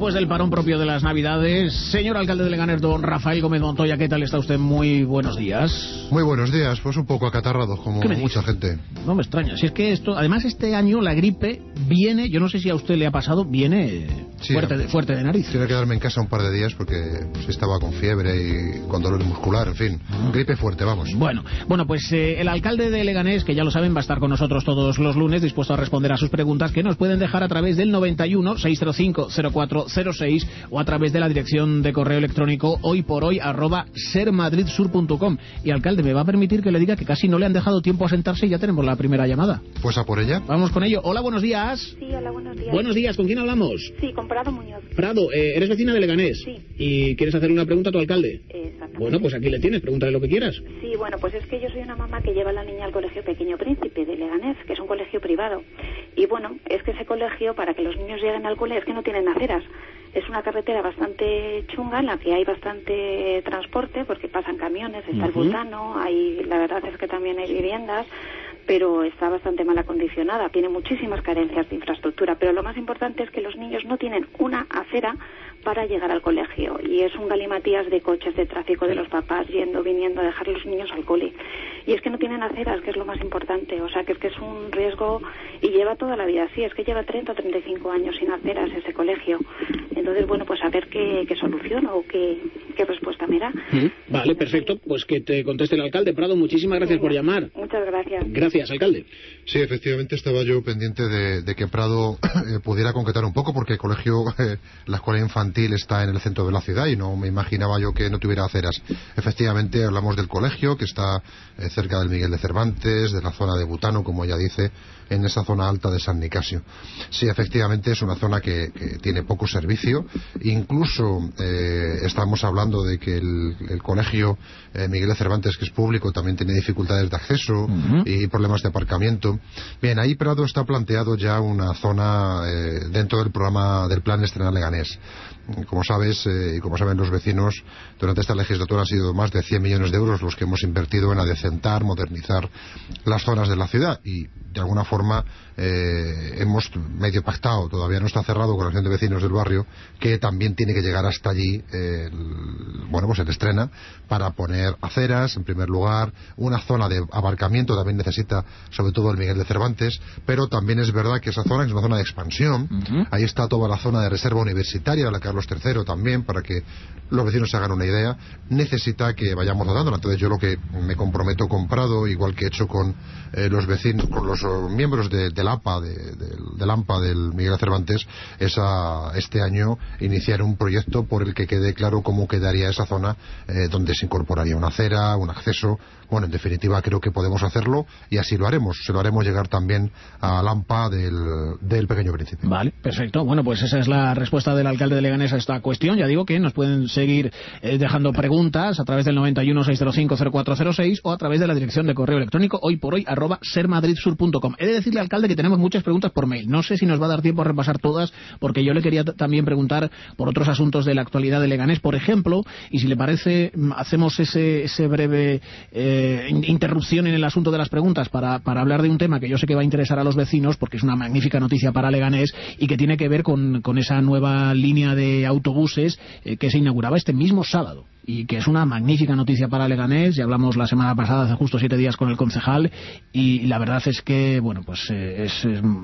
después del parón propio de las Navidades. Señor alcalde de Leganés, don Rafael Gómez Montoya, ¿qué tal está usted? Muy buenos días. Muy buenos días, pues un poco acatarrado, como mucha gente. No me extraña, si es que esto, además este año la gripe viene, yo no sé si a usted le ha pasado, viene fuerte de nariz. Tiene que quedarme en casa un par de días porque estaba con fiebre y con dolor muscular, en fin, gripe fuerte, vamos. Bueno, pues el alcalde de Leganés, que ya lo saben, va a estar con nosotros todos los lunes, dispuesto a responder a sus preguntas, que nos pueden dejar a través del 91-605-0406 o a través de la dirección de correo electrónico hoyporhoy@sermadridsur.com. Y alcalde, me va a permitir que le diga que casi no le han dejado tiempo a sentarse y ya tenemos la primera llamada. Pues a por ella. Vamos con ello. Hola, buenos días. Sí, hola, buenos días. Buenos días, ¿con quién hablamos? Sí, con Prado Muñoz. Prado, ¿eres vecina de Leganés? Sí. ¿Y quieres hacerle una pregunta a tu alcalde? Exactamente. Bueno, pues aquí le tienes, pregúntale lo que quieras. Sí, bueno, pues es que yo soy una mamá que lleva a la niña al Colegio Pequeño Príncipe de Leganés, que es un colegio privado. Y bueno, es que ese colegio, para que los niños lleguen al cole, es que no tienen aceras. Es una carretera bastante chunga en la que hay bastante transporte, porque pasan camiones, está el butano, la verdad es que también hay viviendas, pero está bastante mal acondicionada, tiene muchísimas carencias de infraestructura, pero lo más importante es que los niños no tienen una acera para llegar al colegio, y es un galimatías de coches, de tráfico de los papás, yendo, viniendo a dejar a los niños al cole, y es que no tienen aceras, que es lo más importante, o sea, que es un riesgo, y lleva toda la vida así, es que lleva 30 o 35 años sin aceras ese colegio. Entonces, bueno, pues a ver qué solución o qué respuesta me da. Vale, perfecto, pues que te conteste el alcalde. Prado, muchísimas gracias por llamar. Muchas gracias. Gracias, alcalde. Sí, efectivamente estaba yo pendiente de que Prado pudiera concretar un poco, porque el colegio, la escuela infantil está en el centro de la ciudad y no me imaginaba yo que no tuviera aceras. Efectivamente, hablamos del colegio, que está cerca del Miguel de Cervantes, de la zona de Butano, como ella dice, en esa zona alta de San Nicasio. Sí, efectivamente es una zona que tiene poco servicio. Incluso estamos hablando de que el colegio Miguel de Cervantes, que es público, también tiene dificultades de acceso y problemas de aparcamiento. Bien, ahí Prado está planteado ya una zona dentro del programa del Plan Estrenal Leganés. Como sabes, y como saben los vecinos, durante esta legislatura han sido más de 100 millones de euros los que hemos invertido en adecentar, modernizar las zonas de la ciudad, y de alguna forma hemos medio pactado, todavía no está cerrado, con la Asociación de Vecinos del barrio, que también tiene que llegar hasta allí pues el Estrena, para poner aceras en primer lugar, una zona de aparcamiento también necesita, sobre todo el Miguel de Cervantes, pero también es verdad que esa zona es una zona de expansión. Ahí está toda la zona de reserva universitaria, la Carlos III también, para que los vecinos se hagan una idea, necesita que vayamos dotándola. Entonces yo lo que me comprometo con Prado, igual que he hecho con los vecinos, con los miembros del AMPA del Miguel de Cervantes, es este año iniciar un proyecto por el que quede claro cómo quedaría esa zona, donde se incorporaría una acera, un acceso. Bueno, en definitiva creo que podemos hacerlo, y así lo haremos. Se lo haremos llegar también al AMPA del Pequeño Príncipe. Vale, perfecto. Bueno, pues esa es la respuesta del alcalde de Leganés a esta cuestión. Ya digo que nos pueden seguir dejando preguntas a través del 91-605-0406 o a través de la dirección de correo electrónico hoyporhoy@sermadridsur.com. He de decirle, alcalde, que tenemos muchas preguntas por mail. No sé si nos va a dar tiempo a repasar todas, porque yo le quería también preguntar por otros asuntos de la actualidad de Leganés, por ejemplo, y si le parece, hacemos ese breve interrupción en el asunto de las preguntas para hablar de un tema que yo sé que va a interesar a los vecinos, porque es una magnífica noticia para Leganés y que tiene que ver con esa nueva línea de autobuses que se inauguraba este mismo sábado, y que es una magnífica noticia para Leganés. Ya hablamos la semana pasada, hace justo 7 días, con el concejal, y la verdad es que, bueno, pues es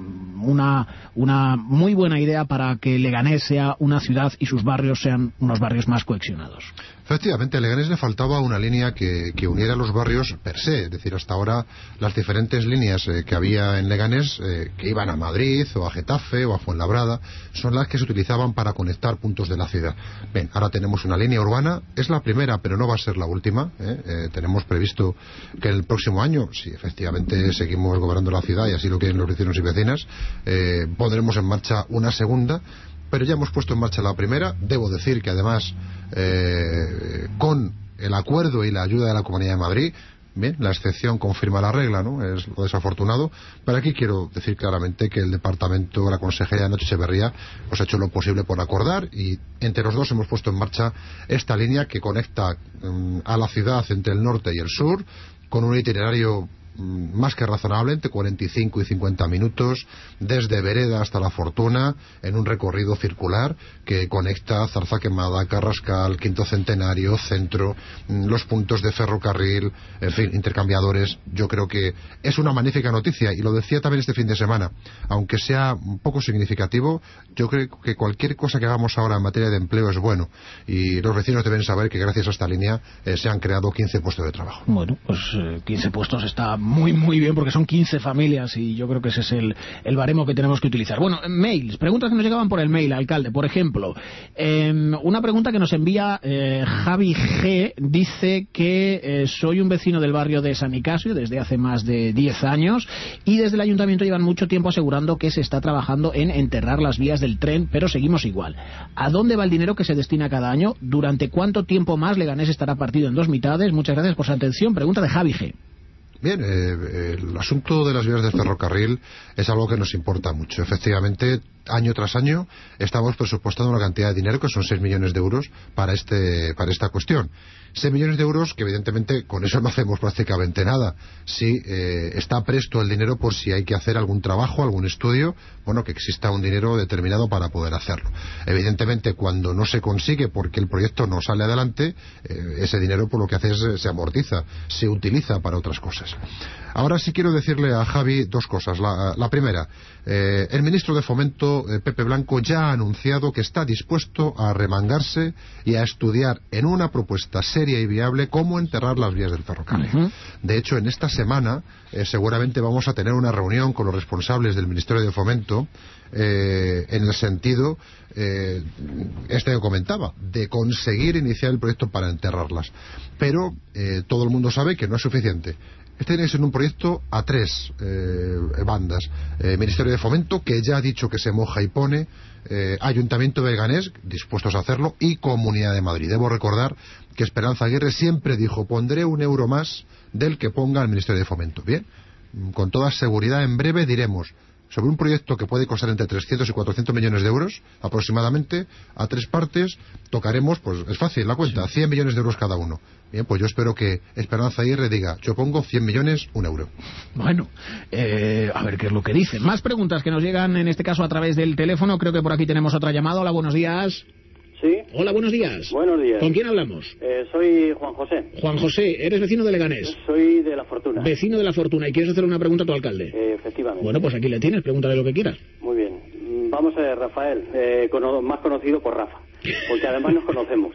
una muy buena idea para que Leganés sea una ciudad y sus barrios sean unos barrios más cohesionados. Efectivamente, a Leganés le faltaba una línea que uniera los barrios per se. Es decir, hasta ahora las diferentes líneas que había en Leganés, que iban a Madrid o a Getafe o a Fuenlabrada, son las que se utilizaban para conectar puntos de la ciudad. Bien, ahora tenemos una línea urbana, es la primera pero no va a ser la última. Tenemos previsto que el próximo año, si efectivamente seguimos gobernando la ciudad y así lo quieren los vecinos y vecinas, pondremos en marcha una segunda. Pero ya hemos puesto en marcha la primera. Debo decir que además, con el acuerdo y la ayuda de la Comunidad de Madrid, bien, la excepción confirma la regla, ¿no? Es lo desafortunado. Pero aquí quiero decir claramente que el departamento, la consejería Nacho Echeverría, pues ha hecho lo posible por acordar, y entre los dos hemos puesto en marcha esta línea que conecta a la ciudad entre el norte y el sur, con un itinerario más que razonable, entre 45 y 50 minutos, desde Vereda hasta La Fortuna, en un recorrido circular que conecta Zarza Quemada, Carrascal, Quinto Centenario, Centro, los puntos de ferrocarril, en fin, intercambiadores. Yo creo que es una magnífica noticia, y lo decía también este fin de semana. Aunque sea un poco significativo, yo creo que cualquier cosa que hagamos ahora en materia de empleo es bueno, y los vecinos deben saber que gracias a esta línea se han creado 15 puestos de trabajo. Bueno, pues 15 puestos está muy muy bien, porque son 15 familias, y yo creo que ese es el baremo que tenemos que utilizar. Bueno, mails, preguntas que nos llegaban por el mail, alcalde. Por ejemplo, una pregunta que nos envía Javi G. Dice que soy un vecino del barrio de San Nicasio desde hace más de 10 años, y desde el ayuntamiento llevan mucho tiempo asegurando que se está trabajando en enterrar las vías del tren, pero seguimos igual. ¿A dónde va el dinero que se destina cada año? ¿Durante cuánto tiempo más Leganés estará partido en 2 mitades? Muchas gracias por su atención. Pregunta de Javi G. Bien, el asunto de las vías del ferrocarril es algo que nos importa mucho. Efectivamente, año tras año estamos presupuestando una cantidad de dinero que son 6 millones de euros para esta cuestión. 6 millones de euros que evidentemente con eso no hacemos prácticamente nada. Sí, está presto el dinero por si hay que hacer algún trabajo, algún estudio, bueno, que exista un dinero determinado para poder hacerlo. Evidentemente, cuando no se consigue porque el proyecto no sale adelante, ese dinero por lo que hace es se amortiza, se utiliza para otras cosas. Ahora sí quiero decirle a Javi 2 cosas. La primera, el ministro de Fomento, Pepe Blanco, ya ha anunciado que está dispuesto a remangarse y a estudiar en una propuesta seria y viable cómo enterrar las vías del ferrocarril. De hecho, en esta semana seguramente vamos a tener una reunión con los responsables del Ministerio de Fomento en el sentido que comentaba, de conseguir iniciar el proyecto para enterrarlas. Pero todo el mundo sabe que no es suficiente. Este tiene que ser un proyecto a 3 bandas. Ministerio de Fomento, que ya ha dicho que se moja y pone, Ayuntamiento de Leganés, dispuestos a hacerlo, y Comunidad de Madrid. Debo recordar que Esperanza Aguirre siempre dijo: pondré 1 euro más del que ponga el Ministerio de Fomento. Bien, con toda seguridad en breve diremos sobre un proyecto que puede costar entre 300 y 400 millones de euros aproximadamente, a 3 partes, tocaremos, pues es fácil la cuenta, 100 millones de euros cada uno. Bien, pues yo espero que Esperanza Aguirre diga: yo pongo 100 millones, 1 euro. Bueno, a ver qué es lo que dicen. Más preguntas que nos llegan, en este caso a través del teléfono. Creo que por aquí tenemos otra llamada. Hola, buenos días. ¿Sí? Hola, buenos días. Buenos días. ¿Con quién hablamos? Soy Juan José. Juan José, ¿eres vecino de Leganés? Soy de La Fortuna. Vecino de La Fortuna. ¿Y quieres hacer una pregunta a tu alcalde? Efectivamente. Bueno, pues aquí le tienes, pregúntale lo que quieras. Muy bien. Vamos a ver, Rafael, más conocido por Rafa, porque además nos conocemos.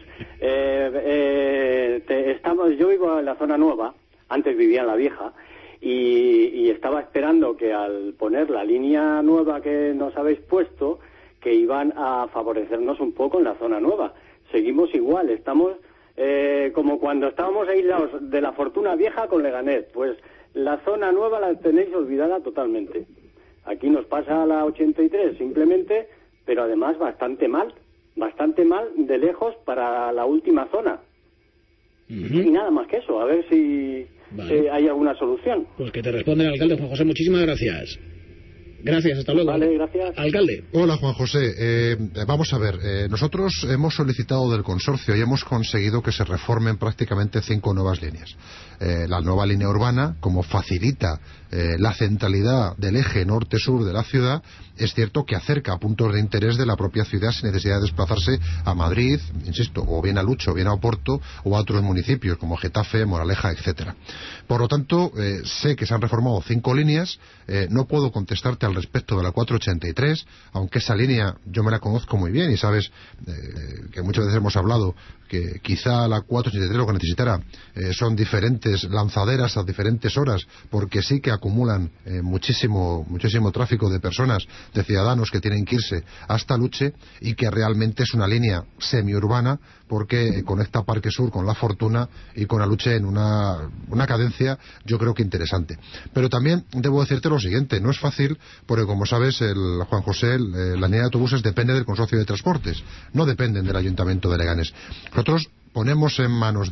Yo vivo en la zona nueva, antes vivía en la vieja, y estaba esperando que al poner la línea nueva que nos habéis puesto, que iban a favorecernos un poco en la zona nueva. Seguimos igual, estamos como cuando estábamos aislados de La Fortuna vieja con Leganés. Pues la zona nueva la tenéis olvidada totalmente. Aquí nos pasa la 83 simplemente, pero además bastante mal de lejos para la última zona. Y nada más que eso, a ver si hay alguna solución. Pues que te responde el alcalde. Juan José, muchísimas gracias. Gracias, hasta luego. Vale, gracias. Alcalde. Hola, Juan José. Vamos a ver, nosotros hemos solicitado del consorcio y hemos conseguido que se reformen prácticamente 5 nuevas líneas. La nueva línea urbana, como facilita la centralidad del eje norte-sur de la ciudad, es cierto que acerca a puntos de interés de la propia ciudad sin necesidad de desplazarse a Madrid, insisto, o bien a Lucho, o bien a Oporto, o a otros municipios como Getafe, Moraleja, etcétera. Por lo tanto, sé que se han reformado 5 líneas, no puedo contestarte al respecto de la 483, aunque esa línea yo me la conozco muy bien y sabes que muchas veces hemos hablado que quizá la 483 lo que necesitará son diferentes lanzaderas a diferentes horas, porque sí que acumulan muchísimo tráfico de personas, de ciudadanos que tienen que irse hasta Luche, y que realmente es una línea semiurbana porque conecta Parque Sur con La Fortuna y con Aluche en una cadencia yo creo que interesante. Pero también debo decirte lo siguiente, no es fácil porque como sabes, Juan José, la línea de autobuses depende del consorcio de transportes, no dependen del Ayuntamiento de Leganés. Nosotros ponemos en manos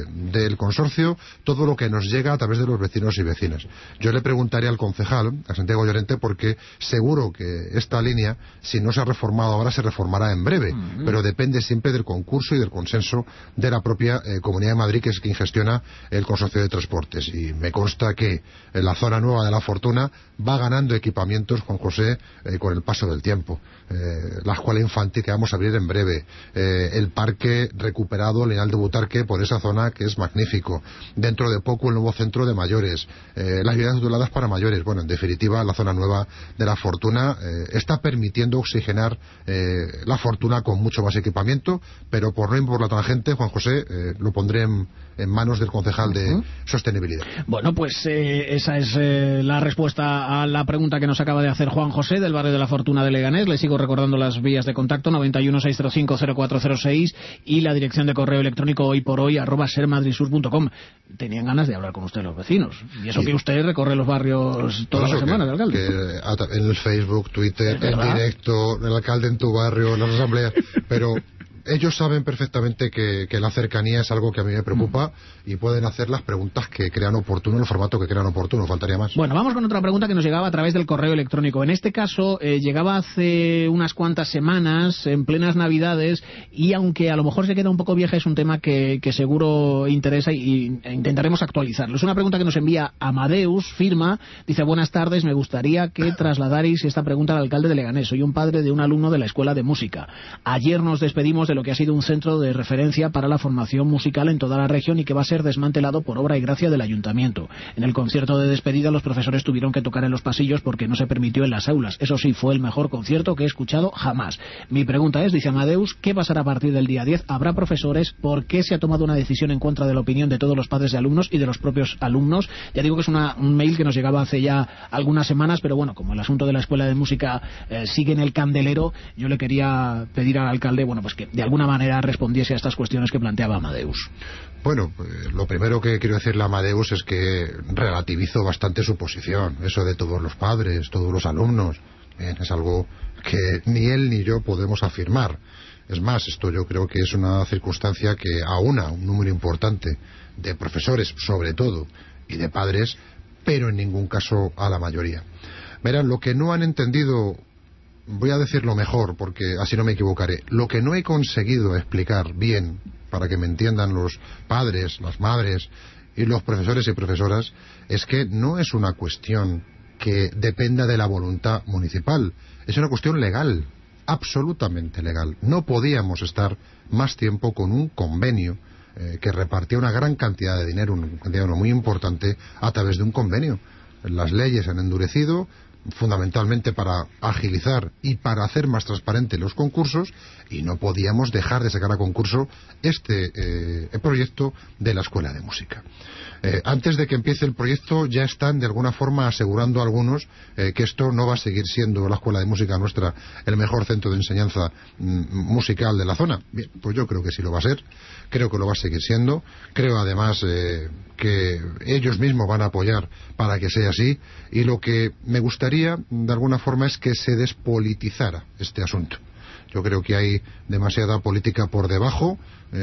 del consorcio todo lo que nos llega a través de los vecinos y vecinas. Yo le preguntaría al concejal, a Santiago Llorente, porque seguro que esta línea, si no se ha reformado ahora, se reformará en breve, pero depende siempre del concurso y del consenso de la propia Comunidad de Madrid, que es quien gestiona el consorcio de transportes. Y me consta que en la zona nueva de La Fortuna va ganando equipamientos, Juan José, con el paso del tiempo. La escuela infantil que vamos a abrir en breve, el parque recuperado Leal de Butarque por esa zona que es magnífico, dentro de poco el nuevo centro de mayores, las viviendas tuteladas para mayores. Bueno, en definitiva, la zona nueva de La Fortuna está permitiendo oxigenar La Fortuna con mucho más equipamiento, pero por no ir por la tangente, Juan José, lo pondré en manos del concejal de Sostenibilidad. Bueno, pues esa es la respuesta a la pregunta que nos acaba de hacer Juan José del barrio de La Fortuna de Leganés. Le sigo recordando las vías de contacto: 91 605 0406 y la dirección de correo electrónico hoyporhoy@sermadridsur.com. Tenían ganas de hablar con usted los vecinos, y eso que usted recorre los barrios todas las semanas, alcalde. En el Facebook, Twitter, en directo, el alcalde en tu barrio, en las asambleas, pero ellos saben perfectamente que la cercanía es algo que a mí me preocupa y pueden hacer las preguntas que crean oportuno, en el formato que crean oportuno, faltaría más. Bueno, vamos con otra pregunta que nos llegaba a través del correo electrónico. En este caso, llegaba hace unas cuantas semanas, en plenas Navidades, y aunque a lo mejor se queda un poco vieja, es un tema que seguro interesa y intentaremos actualizarlo. Es una pregunta que nos envía Amadeus, firma, dice: buenas tardes, me gustaría que trasladarais esta pregunta al alcalde de Leganés. Soy un padre de un alumno de la Escuela de Música. Ayer nos despedimos de lo que ha sido un centro de referencia para la formación musical en toda la región y que va a ser desmantelado por obra y gracia del ayuntamiento. En el concierto de despedida los profesores tuvieron que tocar en los pasillos porque no se permitió en las aulas. Eso sí, fue el mejor concierto que he escuchado jamás. Mi pregunta es, dice Amadeus, ¿qué pasará a partir del día 10? ¿Habrá profesores? ¿Por qué se ha tomado una decisión en contra de la opinión de todos los padres de alumnos y de los propios alumnos? Ya digo que es un mail que nos llegaba hace ya algunas semanas, pero bueno, como el asunto de la Escuela de Música sigue en el candelero, yo le quería pedir al alcalde, bueno, pues que de alguna manera respondiese a estas cuestiones que planteaba Amadeus. Bueno, lo primero que quiero decirle a Amadeus es que relativizo bastante su posición. Eso de todos los padres, todos los alumnos, es algo que ni él ni yo podemos afirmar. Es más, esto yo creo que es una circunstancia que aúna un número importante de profesores, sobre todo, y de padres, pero en ningún caso a la mayoría. Verán, lo que no han entendido, voy a decirlo mejor porque así no me equivocaré, lo que no he conseguido explicar bien para que me entiendan los padres, las madres y los profesores y profesoras, es que no es una cuestión que dependa de la voluntad municipal, es una cuestión legal, absolutamente legal. No podíamos estar más tiempo con un convenio que repartía una gran cantidad de dinero, una cantidad de dinero muy importante, a través de un convenio. Las leyes han endurecido, fundamentalmente para agilizar y para hacer más transparentes los concursos, y no podíamos dejar de sacar a concurso este proyecto de la Escuela de Música. Antes de que empiece el proyecto ya están de alguna forma asegurando algunos que esto no va a seguir siendo la Escuela de Música nuestra el mejor centro de enseñanza musical de la zona. Bien, pues yo creo que sí lo va a ser, creo que lo va a seguir siendo, creo además que ellos mismos van a apoyar para que sea así, y lo que me gustaría de alguna forma es que se despolitizara este asunto. Yo creo que hay demasiada política por debajo,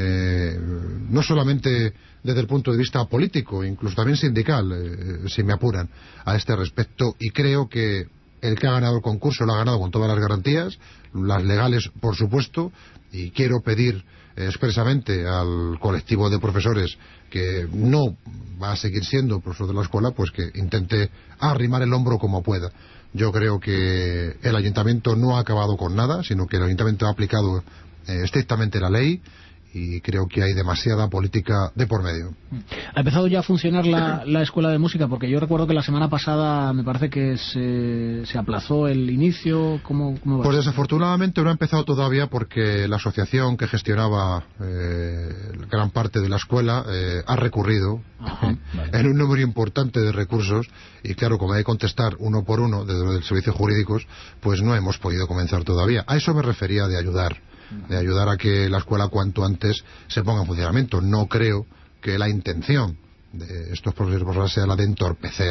no solamente desde el punto de vista político, incluso también sindical, si me apuran, a este respecto, y creo que el que ha ganado el concurso lo ha ganado con todas las garantías, las legales por supuesto, y quiero pedir expresamente al colectivo de profesores que no va a seguir siendo profesor de la escuela, pues que intente arrimar el hombro como pueda. Yo creo que el ayuntamiento no ha acabado con nada, sino que el ayuntamiento ha aplicado estrictamente la ley, y creo que hay demasiada política de por medio. ¿Ha empezado ya a funcionar la Escuela de Música? Porque yo recuerdo que la semana pasada me parece que se aplazó el inicio. ¿Cómo va? Pues desafortunadamente no ha empezado todavía, porque la asociación que gestionaba gran parte de la escuela ha recurrido en un número importante de recursos, y claro, como hay que contestar uno por uno desde los servicios jurídicos, pues no hemos podido comenzar todavía. A eso me refería de ayudar a que la escuela cuanto antes se ponga en funcionamiento. No creo que la intención de estos profesores sea la de entorpecer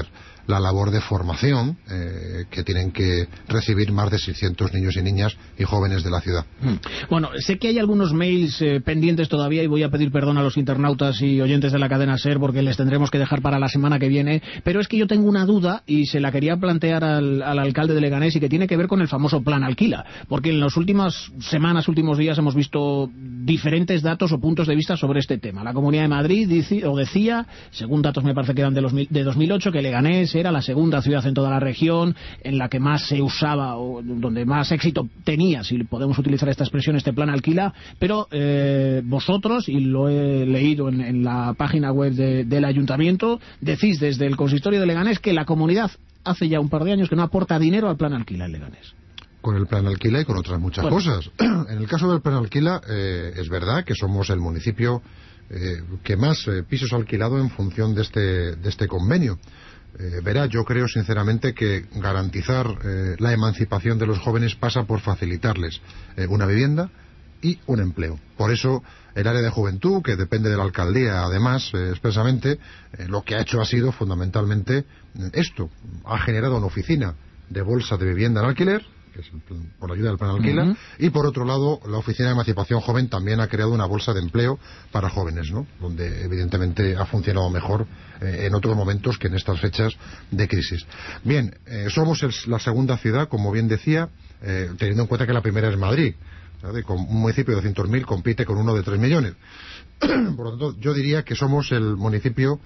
la labor de formación que tienen que recibir más de 600 niños y niñas y jóvenes de la ciudad. Bueno, sé que hay algunos mails pendientes todavía y voy a pedir perdón a los internautas y oyentes de la cadena SER porque les tendremos que dejar para la semana que viene, pero es que yo tengo una duda y se la quería plantear al alcalde de Leganés y que tiene que ver con el famoso plan Alquila, porque en las últimas semanas, últimos días hemos visto diferentes datos o puntos de vista sobre este tema. La Comunidad de Madrid decía, según datos me parece que eran de 2008, que Leganés era la segunda ciudad en toda la región en la que más se usaba o donde más éxito tenía, si podemos utilizar esta expresión, este plan Alquila, pero vosotros, y lo he leído en la página web del ayuntamiento, decís desde el consistorio de Leganés que la comunidad hace ya un par de años que no aporta dinero al plan Alquila en Leganés. Con el plan Alquila y con otras muchas cosas. En el caso del plan Alquila, es verdad que somos el municipio que más pisos ha alquilado en función de este convenio. Verá, yo creo sinceramente que garantizar la emancipación de los jóvenes pasa por facilitarles una vivienda y un empleo. Por eso el área de juventud, que depende de la alcaldía además expresamente, lo que ha hecho ha sido fundamentalmente esto. Ha generado una oficina de bolsa de vivienda en alquiler, que es por la ayuda del plan Alquila, y por otro lado la Oficina de Emancipación Joven también ha creado una bolsa de empleo para jóvenes, ¿no? Donde evidentemente ha funcionado mejor en otros momentos que en estas fechas de crisis. Bien, somos la segunda ciudad, como bien decía, teniendo en cuenta que la primera es Madrid, ¿sabes? Con un municipio de 200.000 compite con uno de 3 millones. Por lo tanto, yo diría que somos el municipio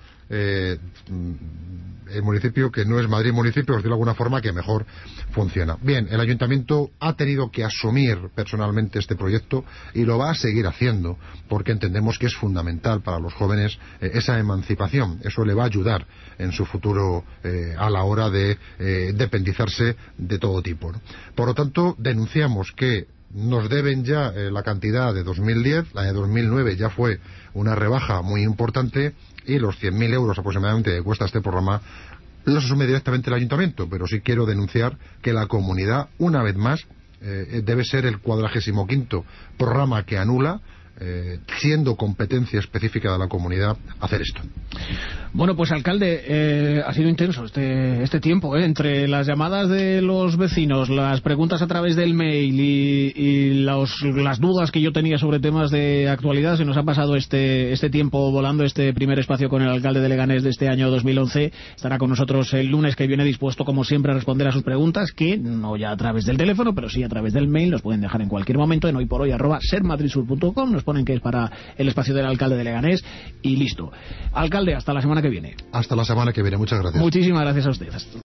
que no es Madrid municipio, por decirlo de alguna forma, que mejor funciona. Bien, el ayuntamiento ha tenido que asumir personalmente este proyecto y lo va a seguir haciendo porque entendemos que es fundamental para los jóvenes esa emancipación. Eso le va a ayudar en su futuro a la hora de independizarse de todo tipo, ¿no? Por lo tanto, denunciamos que nos deben ya la cantidad de 2010, la de 2009 ya fue una rebaja muy importante y los 100.000 euros aproximadamente que cuesta este programa los asume directamente el ayuntamiento, pero sí quiero denunciar que la comunidad, una vez más, debe ser el 45º programa que anula, siendo competencia específica de la comunidad, hacer esto. Bueno, pues alcalde, ha sido intenso este tiempo, entre las llamadas de los vecinos, las preguntas a través del mail y las dudas que yo tenía sobre temas de actualidad. Se nos ha pasado este tiempo volando, este primer espacio con el alcalde de Leganés de este año 2011. Estará con nosotros el lunes que viene, dispuesto como siempre a responder a sus preguntas, que no ya a través del teléfono, pero sí a través del mail. Nos pueden dejar en cualquier momento en hoyporhoy@sermadridsur.com. Nos ponen que es para el espacio del alcalde de Leganés y listo. Alcalde, hasta la semana que viene. Hasta la semana que viene, muchas gracias. Muchísimas gracias a usted.